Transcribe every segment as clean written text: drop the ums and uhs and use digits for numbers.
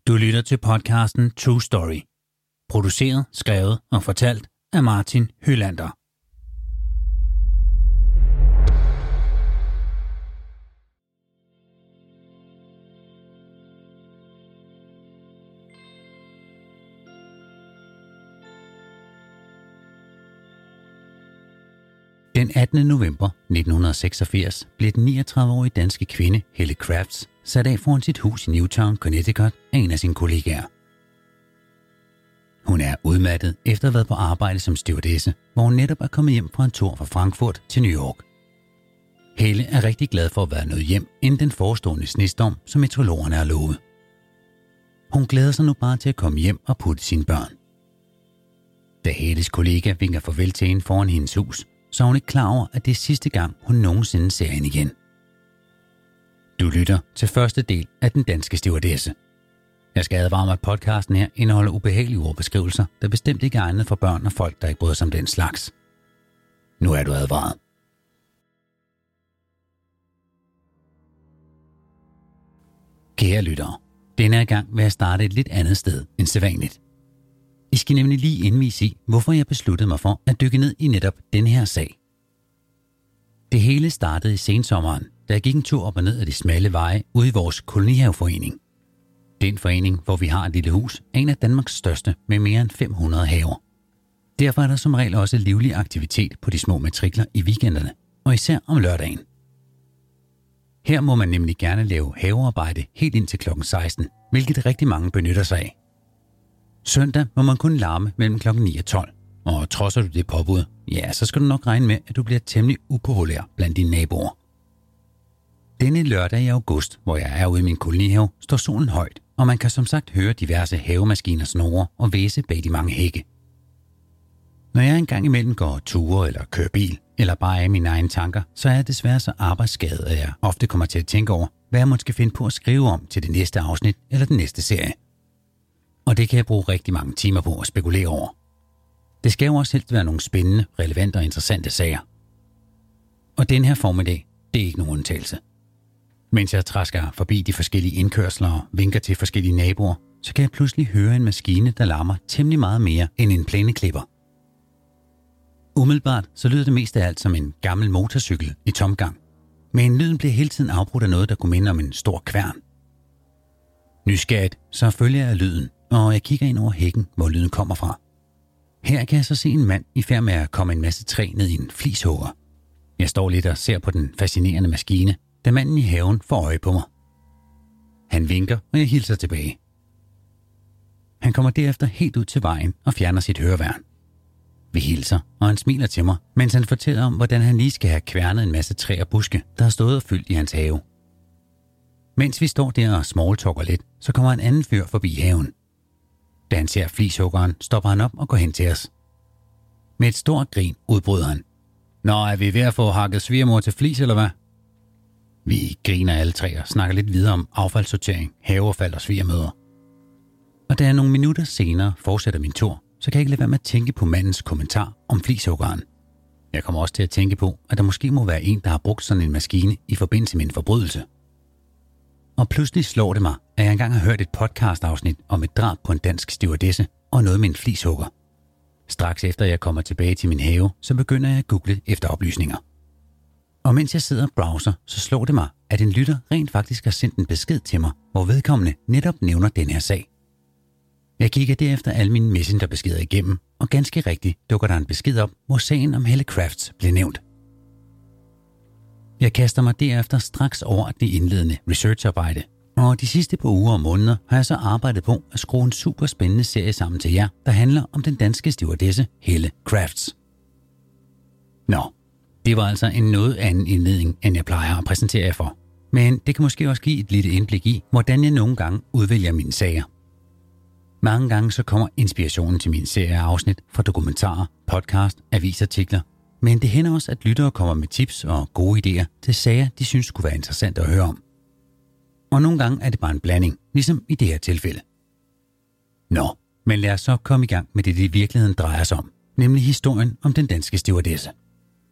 Du lytter til podcasten True Story. Produceret, skrevet og fortalt af Martin Hylander. Den 18. november 1986 blev den 39-årige danske kvinde Helle Crafts sat af foran sit hus i Newtown, Connecticut af en af sine kollegaer. Hun er udmattet efter at have været på arbejde som stewardesse, hvor hun netop er kommet hjem fra en tur fra Frankfurt til New York. Helle er rigtig glad for at være nået hjem inden den forestående snestorm, som meteorologerne har lovet. Hun glæder sig nu bare til at komme hjem og putte sine børn. Da Helles kollega vinker farvel til hende foran hendes hus, så er hun ikke klar over, at det er sidste gang, hun nogensinde ser hende igen. Du lytter til første del af Den Danske Stewardesse. Jeg skal advare mig, at podcasten her indeholder ubehagelige ordbeskrivelser, der bestemt ikke er egnet for børn og folk, der ikke bryder sig om den slags. Nu er du advaret. Kære lyttere, denne gang vil jeg starte et lidt andet sted end sædvanligt. I skal nemlig lige indvise i, hvorfor jeg besluttede mig for at dykke ned i netop denne her sag. Det hele startede i sensommeren, da jeg gik en tur op og ned ad de smalle veje ude i vores kolonihaveforening. Den forening, hvor vi har et lille hus, er en af Danmarks største med mere end 500 haver. Derfor er der som regel også livlig aktivitet på de små matrikler i weekenderne, og især om lørdagen. Her må man nemlig gerne lave havearbejde helt ind til kl. 16, hvilket rigtig mange benytter sig af. Søndag må man kun larme mellem kl. 9 og 12, og trodser du det påbud, ja, så skal du nok regne med, at du bliver temmelig upopulær blandt dine naboer. Denne lørdag i august, hvor jeg er ude i min kolonihave, står solen højt, og man kan som sagt høre diverse havemaskiner snurre og væse bag de mange hække. Når jeg engang imellem går ture eller kører bil, eller bare er i mine egne tanker, så er jeg desværre så arbejdsskadet, at jeg ofte kommer til at tænke over, hvad jeg måske finde på at skrive om til det næste afsnit eller den næste serie. Og det kan jeg bruge rigtig mange timer på at spekulere over. Det skal jo også helst være nogle spændende, relevante og interessante sager. Og den her formiddag, det er ikke nogen undtagelse. Mens jeg træsker forbi de forskellige indkørsler og vinker til forskellige naboer, så kan jeg pludselig høre en maskine, der larmer temmelig meget mere end en plæneklipper. Umiddelbart så lyder det mest af alt som en gammel motorcykel i tomgang, men lyden bliver hele tiden afbrudt af noget, der kunne minde om en stor kværn. Nysgerrigt så følger jeg lyden, og jeg kigger ind over hækken, hvor lyden kommer fra. Her kan jeg så se en mand i færd med at komme en masse træ ned i en flishugger. Jeg står lidt og ser på den fascinerende maskine, da manden i haven får øje på mig. Han vinker, og jeg hilser tilbage. Han kommer derefter helt ud til vejen og fjerner sit høreværn. Vi hilser, og han smiler til mig, mens han fortæller om, hvordan han lige skal have kværnet en masse træ og buske, der har stået og fyldt i hans have. Mens vi står der og smalltalker lidt, så kommer en anden fyr forbi haven. Da han ser flishuggeren, stopper han op og går hen til os. Med et stort grin udbryder han. Nå, er vi ved at få hakket svigermor til flis, eller hvad? Vi griner alle tre og snakker lidt videre om affaldssortering, haveaffald og svigermøder. Og da jeg nogle minutter senere fortsætter min tur, så kan jeg ikke lade være med at tænke på mandens kommentar om flishuggeren. Jeg kommer også til at tænke på, at der måske må være en, der har brugt sådan en maskine i forbindelse med en forbrydelse. Og pludselig slår det mig, at jeg engang har hørt et podcast-afsnit om et drab på en dansk stewardesse og noget med en flishugger. Straks efter jeg kommer tilbage til min have, så begynder jeg at google efter oplysninger. Og mens jeg sidder og browser, så slår det mig, at en lytter rent faktisk har sendt en besked til mig, hvor vedkommende netop nævner den her sag. Jeg kigger derefter alle mine messengerbeskeder igennem, og ganske rigtigt dukker der en besked op, hvor sagen om Helle Crafts blev nævnt. Jeg kaster mig derefter straks over det indledende researcharbejde, og de sidste par uger og måneder har jeg så arbejdet på at skrue en super spændende serie sammen til jer, der handler om den danske stewardesse Helle Crafts. Nå, det var altså en noget anden indledning, end jeg plejer at præsentere jer for. Men det kan måske også give et lille indblik i, hvordan jeg nogle gange udvælger mine sager. Mange gange så kommer inspirationen til mine serieafsnit fra dokumentarer, podcast, avisartikler, men det hænder også, at lyttere kommer med tips og gode idéer til sager, de synes kunne være interessante at høre om. Og nogle gange er det bare en blanding, ligesom i det her tilfælde. Nå, men lad os så komme i gang med det i virkeligheden drejer sig om, nemlig historien om den danske stewardesse.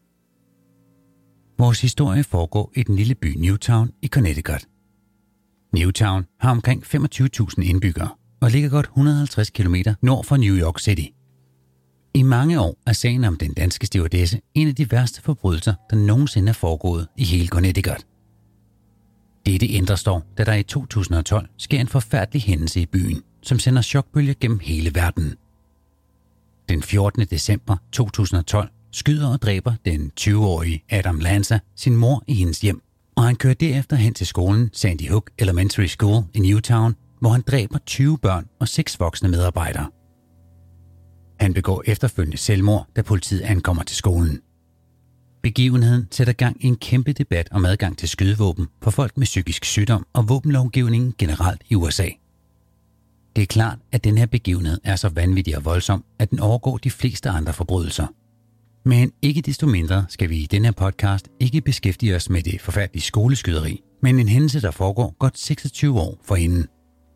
Vores historie foregår i den lille by Newtown i Connecticut. Newtown har omkring 25.000 indbyggere og ligger godt 150 km nord for New York City. I mange år er sagen om den danske stewardesse en af de værste forbrydelser, der nogensinde er foregået i hele Connecticut. Dette ændres dog, da der i 2012 sker en forfærdelig hændelse i byen, som sender chokbølger gennem hele verden. Den 14. december 2012 skyder og dræber den 20-årige Adam Lanza sin mor i hendes hjem, og han kører derefter hen til skolen Sandy Hook Elementary School i Newtown, hvor han dræber 20 børn og 6 voksne medarbejdere. Han begår efterfølgende selvmord, da politiet ankommer til skolen. Begivenheden sætter gang i en kæmpe debat om adgang til skydevåben for folk med psykisk sygdom og våbenlovgivningen generelt i USA. Det er klart, at den her begivenhed er så vanvittig og voldsom, at den overgår de fleste andre forbrydelser. Men ikke desto mindre skal vi i denne podcast ikke beskæftige os med det forfærdelige skoleskyderi, men en hændelse, der foregår godt 26 år forinden.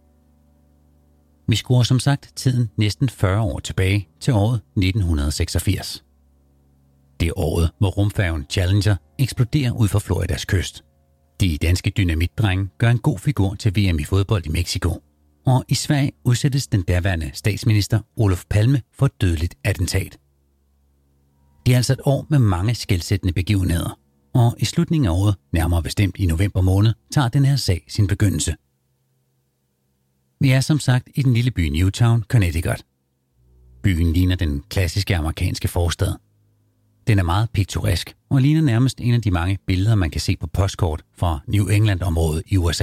Vi skruer som sagt tiden næsten 40 år tilbage til året 1986. Det er året, hvor rumfærgen Challenger eksploderer ud for Floridas kyst. De danske dynamitdrenge gør en god figur til VM i fodbold i Mexico, og i Sverige udsættes den daværende statsminister Olof Palme for et dødeligt attentat. Det er altså et år med mange skelsættende begivenheder, og i slutningen af året, nærmere bestemt i november måned, tager den her sag sin begyndelse. Vi er som sagt i den lille by Newtown, Connecticut. Byen ligner den klassiske amerikanske forstad. Den er meget piktoresk og ligner nærmest en af de mange billeder, man kan se på postkort fra New England-området i USA.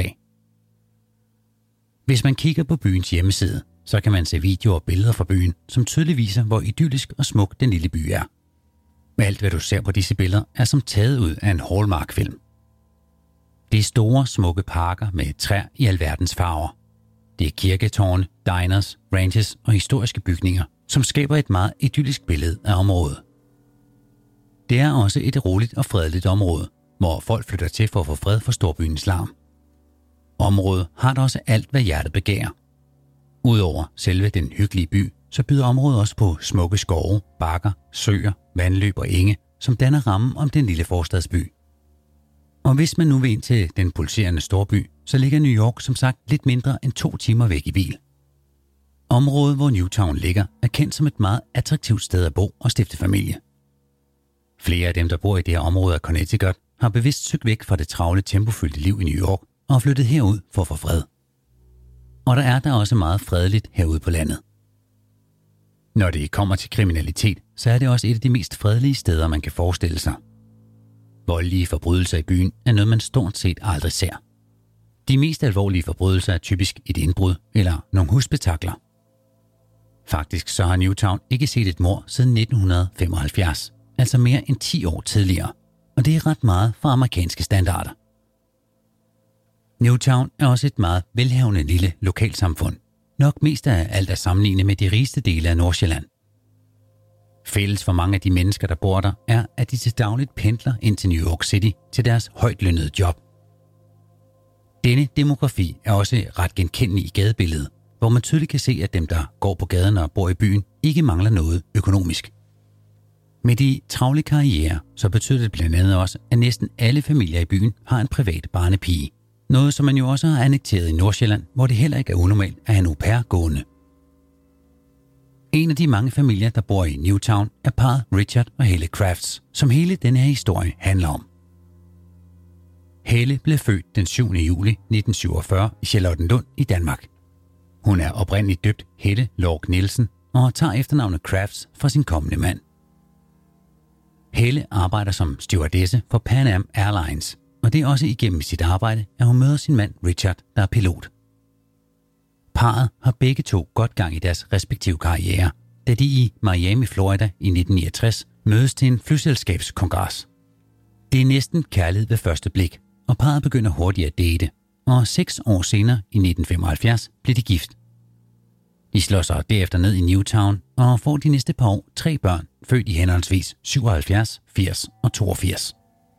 Hvis man kigger på byens hjemmeside, så kan man se videoer og billeder fra byen, som tydeligt viser, hvor idyllisk og smuk den lille by er. Alt, hvad du ser på disse billeder, er som taget ud af en Hallmark-film. Det er store, smukke parker med træer i alverdens farver. Det er kirketårne, diners, ranches og historiske bygninger, som skaber et meget idyllisk billede af området. Det er også et roligt og fredeligt område, hvor folk flytter til for at få fred for storbyens larm. Området har da også alt, hvad hjertet begærer. Udover selve den hyggelige by, så byder området også på smukke skove, bakker, søer, vandløb og enge, som danner rammen om den lille forstadsby. Og hvis man nu vil ind til den pulserende storby, så ligger New York som sagt lidt mindre end 2 timer væk i bil. Området, hvor Newtown ligger, er kendt som et meget attraktivt sted at bo og stifte familie. Flere af dem, der bor i det her område af Connecticut, har bevidst søgt væk fra det travle, tempofyldte liv i New York og har flyttet herud for at få fred. Og der er der også meget fredeligt herude på landet. Når det kommer til kriminalitet, så er det også et af de mest fredelige steder, man kan forestille sig. Voldelige forbrydelser i byen er noget, man stort set aldrig ser. De mest alvorlige forbrydelser er typisk et indbrud eller nogle husspektakler. Faktisk så har Newtown ikke set et mord siden 1975, altså mere end 10 år tidligere, og det er ret meget for amerikanske standarder. Newtown er også et meget velhavende lille lokalsamfund, nok mest af alt at sammenligne med de rigeste dele af Nordsjælland. Fælles for mange af de mennesker, der bor der, er, at de til dagligt pendler ind til New York City til deres højtlønnede job. Denne demografi er også ret genkendelig i gadebilledet, hvor man tydeligt kan se, at dem, der går på gaden og bor i byen, ikke mangler noget økonomisk. Med de travle karrierer, så betyder det blandt andet også, at næsten alle familier i byen har en privat barnepige. Noget, som man jo også har annekteret i Nordsjælland, hvor det heller ikke er unormalt at have en au pair gående. En af de mange familier, der bor i Newtown, er parret Richard og Helle Crafts, som hele denne her historie handler om. Helle blev født den 7. juli 1947 i Charlottenlund i Danmark. Hun er oprindeligt døbt Helle Lorg Nielsen og tager efternavnet Crafts fra sin kommende mand. Helle arbejder som stewardesse for Pan Am Airlines, og det er også igennem sit arbejde, at hun møder sin mand Richard, der er pilot. Parret har begge to godt gang i deres respektive karriere, da de i Miami, Florida i 1969 mødes til en flyselskabskongres. Det er næsten kærlighed ved første blik, og parret begynder hurtigt at date, og 6 år senere i 1975 bliver de gift. De slår sig derefter ned i Newtown og får de næste par år 3 børn, født i henholdsvis 77, 80 og 82.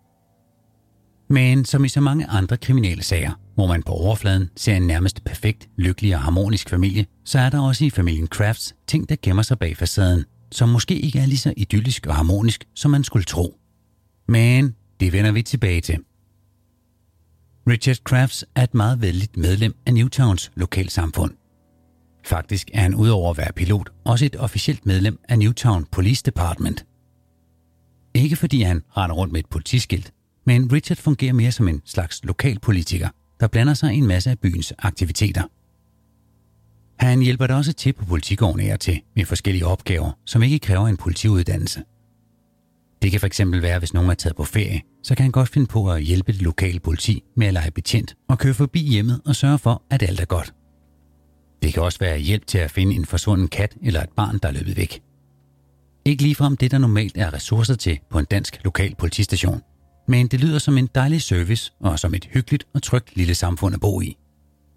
Men som i så mange andre kriminelle sager, hvor man på overfladen ser en nærmest perfekt, lykkelig og harmonisk familie, så er der også i familien Crafts ting, der gemmer sig bag facaden, som måske ikke er lige så idyllisk og harmonisk, som man skulle tro. Men det vender vi tilbage til. Richard Crafts er et meget vældigt medlem af Newtowns lokalsamfund. Faktisk er han udover at være pilot også et officielt medlem af Newtown Police Department. Ikke fordi han render rundt med et politiskilt, men Richard fungerer mere som en slags lokalpolitiker, der blander sig i en masse af byens aktiviteter. Han hjælper da også til på politigården af og til med forskellige opgaver, som ikke kræver en politiuddannelse. Det kan fx være, hvis nogen er taget på ferie, så kan han godt finde på at hjælpe det lokale politi med at lege betjent og køre forbi hjemmet og sørge for, at alt er godt. Det kan også være hjælp til at finde en forsvunden kat eller et barn, der er løbet væk. Ikke ligefrem det, der normalt er ressourcer til på en dansk lokal politistation, men det lyder som en dejlig service og som et hyggeligt og trygt lille samfund at bo i.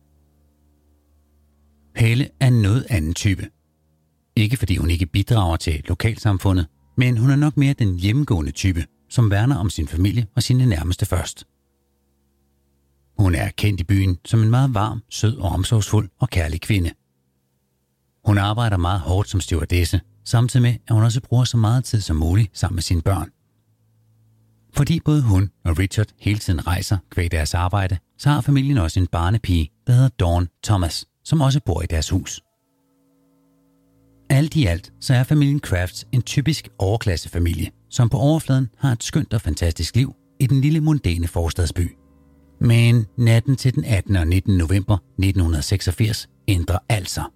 Helle er en noget anden type. Ikke fordi hun ikke bidrager til lokalsamfundet, men hun er nok mere den hjemmegående type, som værner om sin familie og sine nærmeste først. Hun er kendt i byen som en meget varm, sød og omsorgsfuld og kærlig kvinde. Hun arbejder meget hårdt som stewardesse, samtidig med, at hun også bruger så meget tid som muligt sammen med sine børn. Fordi både hun og Richard hele tiden rejser kvæg deres arbejde, så har familien også en barnepige, der hedder Dawn Thomas, som også bor i deres hus. Alt i alt, så er familien Crafts en typisk overklassefamilie, som på overfladen har et skønt og fantastisk liv i den lille mondæne forstadsby. Men natten til den 18. og 19. november 1986 ændrer alt sig.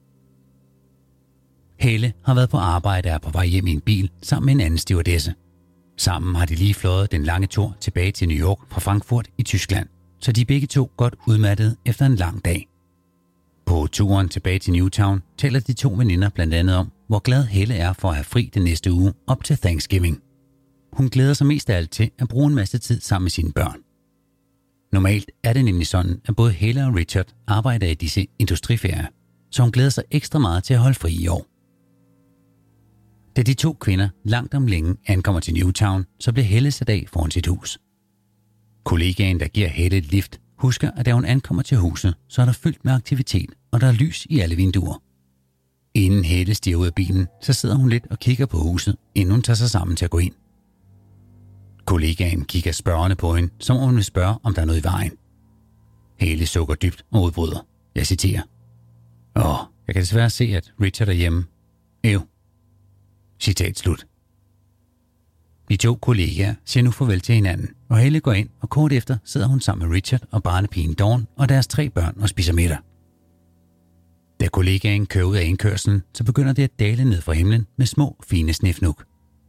Helle har været på arbejde og er på vej hjem i en bil sammen med en anden stewardesse. Sammen har de lige fløjet den lange tur tilbage til New York fra Frankfurt i Tyskland, så de er begge to godt udmattede efter en lang dag. På turen tilbage til Newtown taler de to veninder blandt andet om, hvor glad Helle er for at have fri den næste uge op til Thanksgiving. Hun glæder sig mest af alt til at bruge en masse tid sammen med sine børn. Normalt er det nemlig sådan, at både Helle og Richard arbejder i disse industriferier, så hun glæder sig ekstra meget til at holde fri i år. Da de to kvinder langt om længe ankommer til Newtown, så bliver Helle sat af foran sit hus. Kollegaen, der giver Helle et lift, husker, at da hun ankommer til huset, så er der fyldt med aktivitet, og der er lys i alle vinduer. Inden Helle stiger ud af bilen, så sidder hun lidt og kigger på huset, inden hun tager sig sammen til at gå ind. Kollegaen kigger spørgende på hende, som om hun vil spørge, om der er noget i vejen. Helle sukker dybt og udbryder. Jeg citerer. Jeg kan desværre se, at Richard er hjemme. Citat slut. De to kollegaer siger nu farvel til hinanden, og Helle går ind, og kort efter sidder hun sammen med Richard og barnepigen Dawn og deres 3 børn og spiser middag. Da kollegaen kører ud af indkørslen, så begynder det at dale ned fra himlen med små, fine snefnug.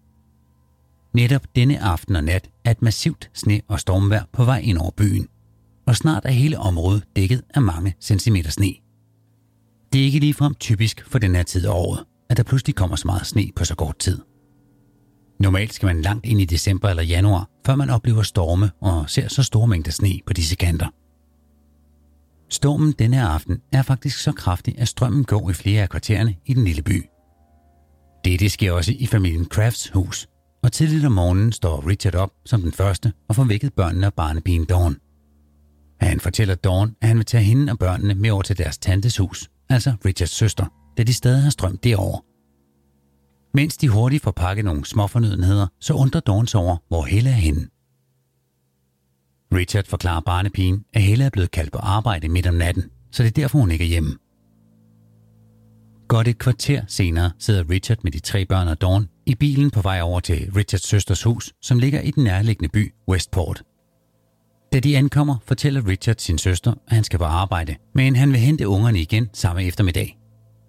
Netop denne aften og nat er et massivt sne- og stormvejr på vej ind over byen, og snart er hele området dækket af mange centimeter sne. Det er ikke ligefrem typisk for den her tid af året, at der pludselig kommer så meget sne på så kort tid. Normalt skal man langt ind i december eller januar, før man oplever storme og ser så store mængder sne på disse kanter. Stormen denne aften er faktisk så kraftig, at strømmen går i flere af kvartererne i den lille by. Det sker også i familien Crafts hus, og tidligt om morgenen står Richard op som den første og får vækket børnene og barnepigen Dawn. Han fortæller Dawn, at han vil tage hende og børnene med over til deres tantes hus, altså Richards søster, da de stadig har strøm derovre. Mens de hurtigt får pakket nogle småfornødenheder, så undrer Dawn sig over, hvor Helle er henne. Richard forklarer barnepigen, at Helle er blevet kaldt på arbejde midt om natten, så det er derfor, hun ikke er hjemme. Godt et kvarter senere sidder Richard med de 3 børn og Dawn i bilen på vej over til Richards søsters hus, som ligger i den nærliggende by Westport. Da de ankommer, fortæller Richard sin søster, at han skal på arbejde, men han vil hente ungerne igen samme eftermiddag.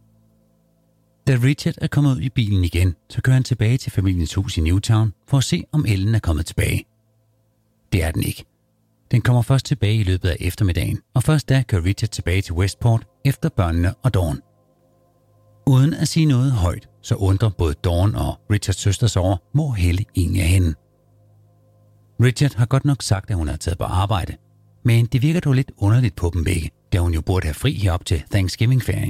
Da Richard er kommet ud i bilen igen, så kører han tilbage til familiens hus i Newtown for at se, om Ellen er kommet tilbage. Det er den ikke. Den kommer først tilbage i løbet af eftermiddagen, og først da kører Richard tilbage til Westport efter børnene og Dawn. Uden at sige noget højt, så undrer både Dawn og Richards søster sig over, hvor Helle egentlig er henne. Richard har godt nok sagt, at hun er taget på arbejde, men det virker dog lidt underligt på dem begge, da hun jo burde have fri herop til Thanksgiving-ferien.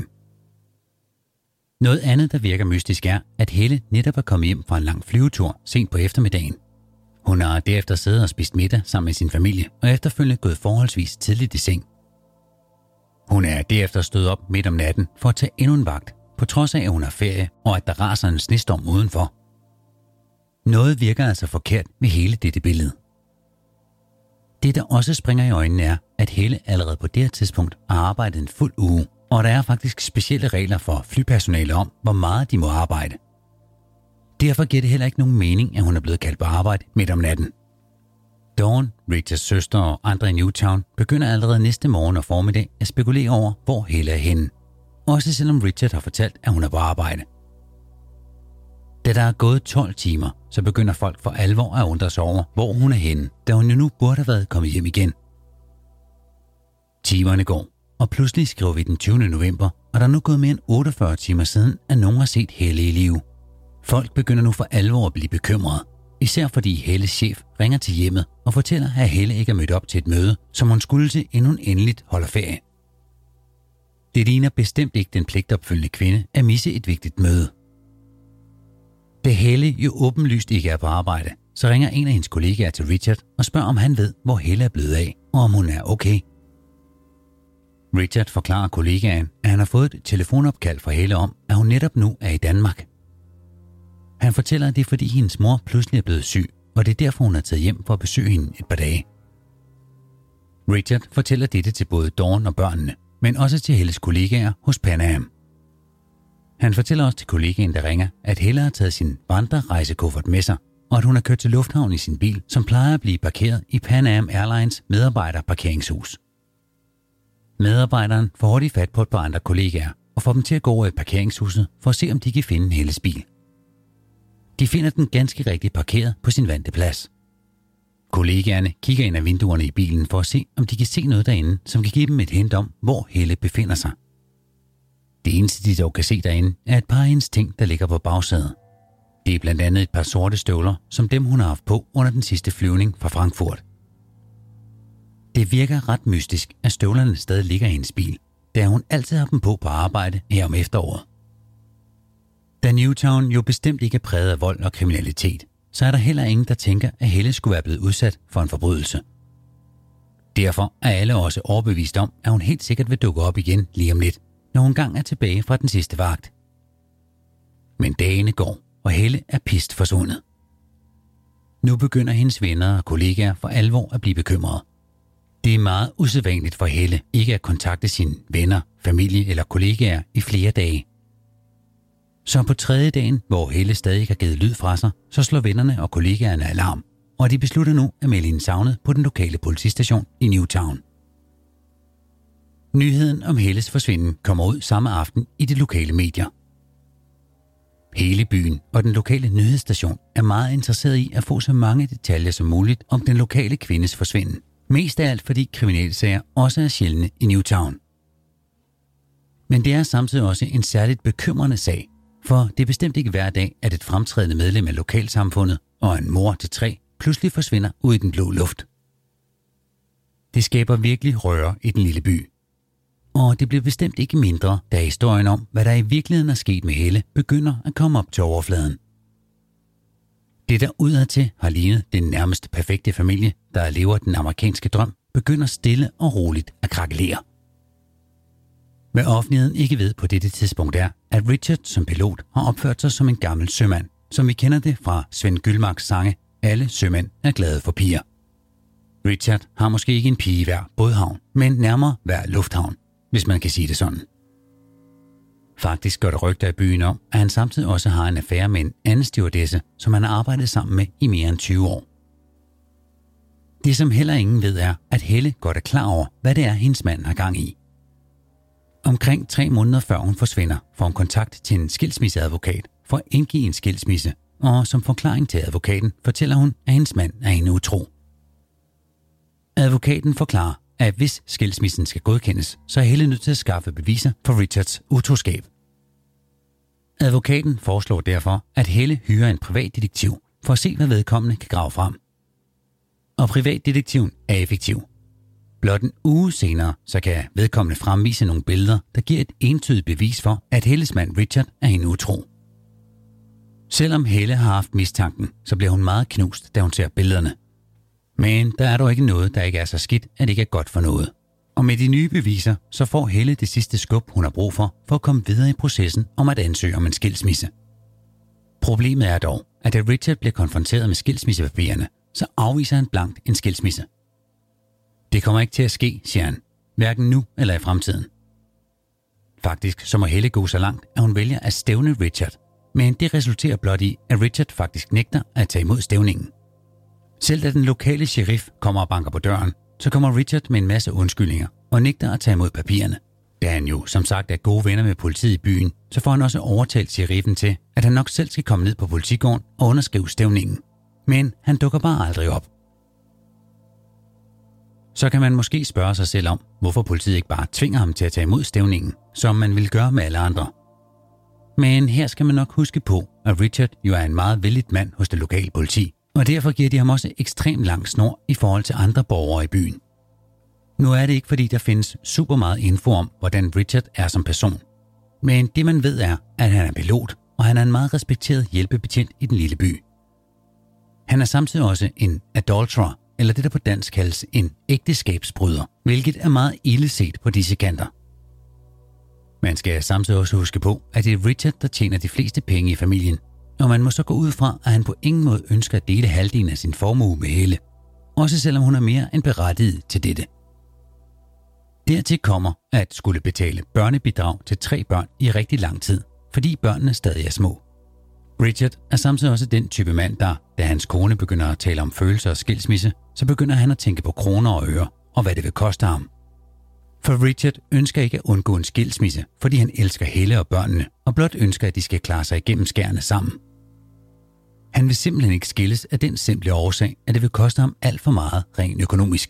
Noget andet, der virker mystisk, er, at Helle netop er kommet hjem fra en lang flyvetur sent på eftermiddagen. Hun har derefter siddet og spist middag sammen med sin familie, og efterfølgende gået forholdsvis tidligt i seng. Hun er derefter stået op midt om natten for at tage endnu en vagt, på trods af, at hun har ferie, og at der raser en snestorm udenfor. Noget virker altså forkert ved hele dette billede. Det, der også springer i øjnene, er, at Helle allerede på det her tidspunkt har arbejdet en fuld uge, og der er faktisk specielle regler for flypersonale om, hvor meget de må arbejde. Derfor giver det heller ikke nogen mening, at hun er blevet kaldt på arbejde midt om natten. Dawn, Richards søster og andre i Newtown begynder allerede næste morgen og formiddag at spekulere over, hvor Helle er henne. Også selvom Richard har fortalt, at hun er på arbejde. Da der er gået 12 timer, så begynder folk for alvor at undre sig over, hvor hun er henne, da hun jo nu burde have været kommet hjem igen. Timerne går, og pludselig skriver vi den 20. november, og der er nu gået mere end 48 timer siden, at nogen har set Helle i live. Folk begynder nu for alvor at blive bekymrede, især fordi Helles chef ringer til hjemmet og fortæller, at Helle ikke er mødt op til et møde, som hun skulle til, inden hun endeligt holder ferie. Det ligner bestemt ikke den pligtopfyldende kvinde at misse et vigtigt møde. Da Helle jo åbenlyst ikke er på arbejde, så ringer en af hendes kollegaer til Richard og spørger, om han ved, hvor Helle er blevet af, og om hun er okay. Richard forklarer kollegaen, at han har fået et telefonopkald fra Helle om, at hun netop nu er i Danmark. Han fortæller, at det er fordi hendes mor pludselig er blevet syg, og det er derfor hun er taget hjem for at besøge hende et par dage. Richard fortæller dette til både Dawn og børnene, men også til Helles kollegaer hos Pan Am. Han fortæller også til kollegaen, der ringer, at Helle har taget sin vandrerejsekuffert med sig, og at hun har kørt til lufthavnen i sin bil, som plejer at blive parkeret i Pan Am Airlines medarbejderparkeringshus. Medarbejderen får hurtigt fat på et par andre kollegaer og får dem til at gå over i parkeringshuset for at se, om de kan finde Helles bil. De finder den ganske rigtigt parkeret på sin vante plads. Kollegaerne kigger ind ad vinduerne i bilen for at se, om de kan se noget derinde, som kan give dem et hint om, hvor Helle befinder sig. Det eneste, de dog kan se derinde, er et par af hendes ting, der ligger på bagsædet. Det er blandt andet et par sorte støvler, som dem hun har haft på under den sidste flyvning fra Frankfurt. Det virker ret mystisk, at støvlerne stadig ligger i hendes bil, da hun altid har dem på arbejde her om efteråret. Da Newtown jo bestemt ikke er præget af vold og kriminalitet, så er der heller ingen, der tænker, at Helle skulle være blevet udsat for en forbrydelse. Derfor er alle også overbevist om, at hun helt sikkert vil dukke op igen lige om lidt, når hun engang er tilbage fra den sidste vagt. Men dagene går, og Helle er pist forsvundet. Nu begynder hendes venner og kollegaer for alvor at blive bekymrede. Det er meget usædvanligt for Helle ikke at kontakte sine venner, familie eller kollegaer i flere dage. Så på tredje dagen, hvor Helle stadig har givet lyd fra sig, så slår vennerne og kollegaerne alarm, og de beslutter nu at melde hende savnet på den lokale politistation i Newtown. Nyheden om Helles forsvinden kommer ud samme aften i de lokale medier. Hele byen og den lokale nyhedsstation er meget interesseret i at få så mange detaljer som muligt om den lokale kvindes forsvinden. Mest af alt fordi kriminalsager også er sjældne i Newtown. Men det er samtidig også en særligt bekymrende sag, for det er bestemt ikke hver dag, at et fremtrædende medlem af lokalsamfundet og en mor til 3 pludselig forsvinder ud i den blå luft. Det skaber virkelig røre i den lille by. Og det bliver bestemt ikke mindre, da historien om, hvad der i virkeligheden er sket med Helle, begynder at komme op til overfladen. Det, der udadtil har lignet den nærmest perfekte familie, der lever den amerikanske drøm, begynder stille og roligt at krakelere. Hvad offentligheden ikke ved på dette tidspunkt er, at Richard som pilot har opført sig som en gammel sømand, som vi kender det fra Svend Gyldmarks sange "Alle sømænd er glade for piger". Richard har måske ikke en pige i hver bådhavn, men nærmere hver lufthavn, hvis man kan sige det sådan. Faktisk går der rygter i byen om, at han samtidig også har en affære med en anden stewardesse, som han har arbejdet sammen med i mere end 20 år. Det, som heller ingen ved, er, at Helle godt er klar over, hvad det er, hendes mand har gang i. Omkring 3 måneder før hun forsvinder, får hun kontakt til en skilsmisseadvokat for at indgive en skilsmisse, og som forklaring til advokaten fortæller hun, at hendes mand er hende utro. Advokaten forklarer, at hvis skilsmissen skal godkendes, så er Helle nødt til at skaffe beviser for Richards utroskab. Advokaten foreslår derfor, at Helle hyrer en privatdetektiv for at se, hvad vedkommende kan grave frem. Og privatdetektiven er effektiv. Blot en uge senere, så kan vedkommende fremvise nogle billeder, der giver et entydigt bevis for, at Helles mand Richard er hende utro. Selvom Helle har haft mistanken, så bliver hun meget knust, da hun ser billederne. Men der er dog ikke noget, der ikke er så skidt, at det ikke er godt for noget. Og med de nye beviser, så får Helle det sidste skub, hun har brug for at komme videre i processen om at ansøge om en skilsmisse. Problemet er dog, at da Richard bliver konfronteret med skilsmissepapirerne, så afviser han blankt en skilsmisse. Det kommer ikke til at ske, siger han. Hverken nu eller i fremtiden. Faktisk så må Helle gå så langt, at hun vælger at stævne Richard. Men det resulterer blot i, at Richard faktisk nægter at tage imod stævningen. Selv da den lokale sheriff kommer og banker på døren, så kommer Richard med en masse undskyldninger og nægter at tage imod papirerne. Da han jo som sagt er gode venner med politiet i byen, så får han også overtalt sheriffen til, at han nok selv skal komme ned på politigården og underskrive stævningen. Men han dukker bare aldrig op. Så kan man måske spørge sig selv om, hvorfor politiet ikke bare tvinger ham til at tage imod stævningen, som man ville gøre med alle andre. Men her skal man nok huske på, at Richard jo er en meget vellidt mand hos det lokale politi, og derfor giver de ham også ekstremt lang snor i forhold til andre borgere i byen. Nu er det ikke, fordi der findes super meget info om, hvordan Richard er som person. Men det man ved er, at han er pilot, og han er en meget respekteret hjælpebetjent i den lille by. Han er samtidig også en adulterer, eller det der på dansk kaldes en ægteskabsbryder, hvilket er meget ille set på disse kanter. Man skal samtidig også huske på, at det er Richard, der tjener de fleste penge i familien, og man må så gå ud fra, at han på ingen måde ønsker at dele halvdelen af sin formue med Helle, også selvom hun er mere end berettiget til dette. Dertil kommer at skulle betale børnebidrag til 3 børn i rigtig lang tid, fordi børnene stadig er små. Richard er samtidig også den type mand, der, da hans kone begynder at tale om følelser og skilsmisse, så begynder han at tænke på kroner og øre, og hvad det vil koste ham. For Richard ønsker ikke at undgå en skilsmisse, fordi han elsker Helle og børnene, og blot ønsker, at de skal klare sig igennem skærene sammen. Han vil simpelthen ikke skilles af den simple årsag, at det vil koste ham alt for meget rent økonomisk.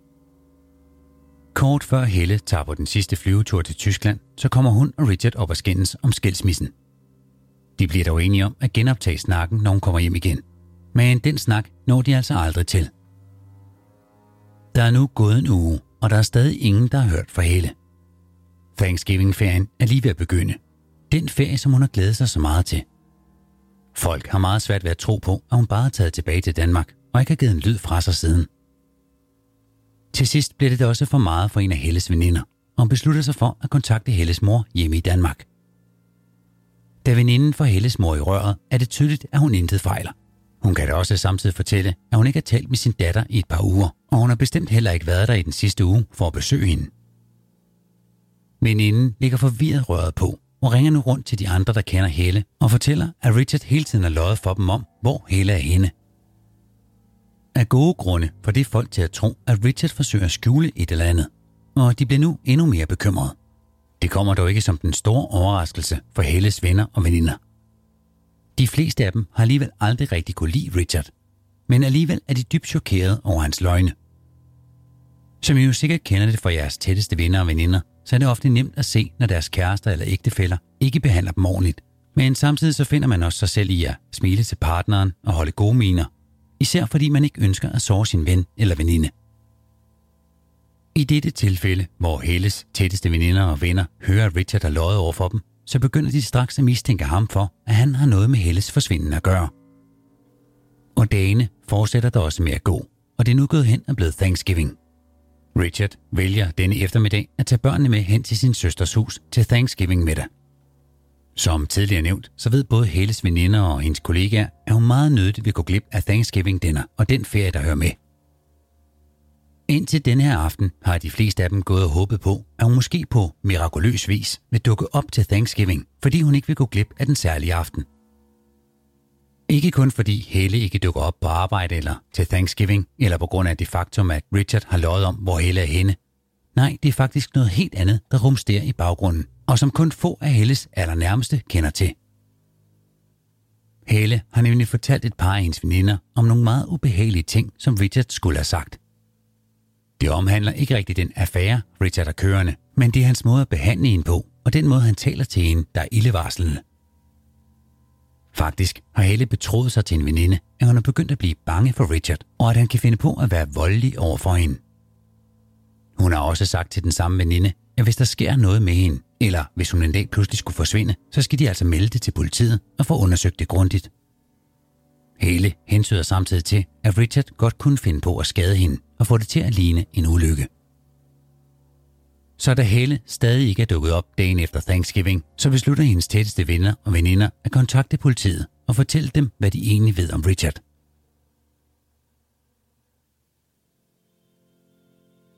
Kort før Helle tager på den sidste flyvetur til Tyskland, så kommer hun og Richard op og skændes om skilsmissen. De bliver dog enige om at genoptage snakken, når hun kommer hjem igen. Men den snak når de altså aldrig til. Der er nu gået en uge, og der er stadig ingen, der har hørt fra Helle. Thanksgiving-ferien er lige ved at begynde. Den ferie, som hun har glædet sig så meget til. Folk har meget svært ved at tro på, at hun bare er taget tilbage til Danmark, og ikke har givet en lyd fra sig siden. Til sidst bliver det også for meget for en af Helles veninder, og hun beslutter sig for at kontakte Helles mor hjemme i Danmark. Da veninden får Helles mor i røret, er det tydeligt, at hun intet fejler. Hun kan da også samtidig fortælle, at hun ikke har talt med sin datter i et par uger, og hun har bestemt heller ikke været der i den sidste uge for at besøge hende. Veninden ligger forvirret røret på og ringer nu rundt til de andre, der kender Helle, og fortæller, at Richard hele tiden har løjet for dem om, hvor Helle er henne. Af gode grunde får det folk til at tro, at Richard forsøger at skjule et eller andet, og de bliver nu endnu mere bekymrede. Det kommer dog ikke som den store overraskelse for Helles venner og veninder. De fleste af dem har alligevel aldrig rigtig kunne lide Richard, men alligevel er de dybt chokerede over hans løgne. Som I jo sikkert kender det fra jeres tætteste venner og veninder, så er det ofte nemt at se, når deres kærester eller ægtefæller ikke behandler dem ordentligt. Men samtidig så finder man også sig selv i at smile til partneren og holde gode miner, især fordi man ikke ønsker at såre sin ven eller veninde. I dette tilfælde, hvor Helles tætteste veninder og venner hører, at Richard har løjet over for dem, så begynder de straks at mistænke ham for, at han har noget med Helles forsvinden at gøre. Og dagene fortsætter der også med at gå, og det er nu gået hen og blevet Thanksgiving. Richard vælger denne eftermiddag at tage børnene med hen til sin søsters hus til Thanksgiving middag. Som tidligere nævnt, så ved både Helles veninder og hendes kollegaer, at hun meget nødigt vil gå glip af Thanksgiving dinner og den ferie, der hører med. Indtil denne her aften har de fleste af dem gået og håbet på, at hun måske på mirakuløs vis vil dukke op til Thanksgiving, fordi hun ikke vil gå glip af den særlige aften. Ikke kun fordi Helle ikke dukker op på arbejde eller til Thanksgiving, eller på grund af det faktum, at Richard har løjet om, hvor Helle er henne. Nej, det er faktisk noget helt andet, der rumsterer i baggrunden, og som kun få af Helles allernærmeste kender til. Helle har nemlig fortalt et par af hendes veninder om nogle meget ubehagelige ting, som Richard skulle have sagt. Det omhandler ikke rigtig den affære, Richard er kørende, men det er hans måde at behandle hende på, og den måde, han taler til hende, der er ildevarslende. Faktisk har Helle betroet sig til en veninde, at hun er begyndt at blive bange for Richard, og at han kan finde på at være voldelig over for hende. Hun har også sagt til den samme veninde, at hvis der sker noget med hende, eller hvis hun en dag pludselig skulle forsvinde, så skal de altså melde det til politiet og få undersøgt det grundigt. Helle hensyder samtidig til, at Richard godt kunne finde på at skade hende og få det til at ligne en ulykke. Så da Helle stadig ikke er dukket op dagen efter Thanksgiving, så beslutter hendes tætteste venner og veninder at kontakte politiet og fortælle dem, hvad de egentlig ved om Richard.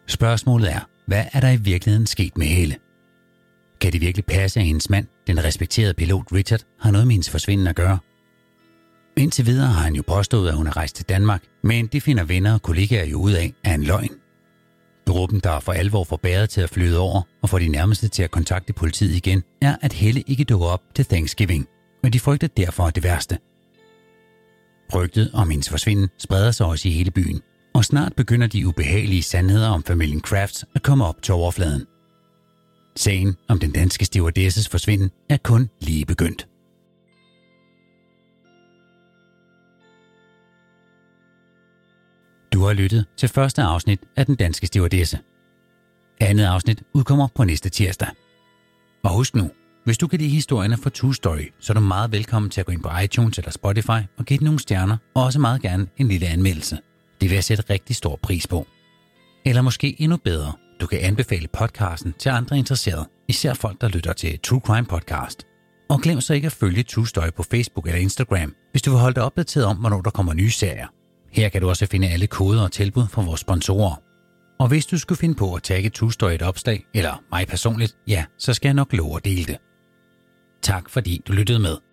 Spørgsmålet er, hvad er der i virkeligheden sket med Helle? Kan det virkelig passe, at hendes mand, den respekterede pilot Richard, har noget med hendes forsvinden at gøre? Indtil videre har han jo påstået, at hun er rejst til Danmark, men det finder venner og kollegaer jo ud af en løgn. Gruppen, der for alvor får bæret til at flyde over og får de nærmeste til at kontakte politiet igen, er, at Helle ikke dukker op til Thanksgiving, og de frygter derfor det værste. Rygtet om hendes forsvinden spreder sig også i hele byen, og snart begynder de ubehagelige sandheder om familien Crafts at komme op til overfladen. Sagen om den danske stewardesses forsvinden er kun lige begyndt. Du har lyttet til første afsnit af Den Danske Stewardesse. Andet afsnit udkommer på næste tirsdag. Og husk nu, hvis du kan lide historierne fra True Story, så er du meget velkommen til at gå ind på iTunes eller Spotify og give den nogle stjerner, og også meget gerne en lille anmeldelse. Det vil jeg sætte rigtig stor pris på. Eller måske endnu bedre, du kan anbefale podcasten til andre interesserede, især folk, der lytter til True Crime Podcast. Og glem så ikke at følge True Story på Facebook eller Instagram, hvis du vil holde dig opdateret om, hvornår der kommer nye serier. Her kan du også finde alle koder og tilbud fra vores sponsorer. Og hvis du skulle finde på at tagge True Story et opslag, eller mig personligt, ja, så skal jeg nok love at dele det. Tak fordi du lyttede med.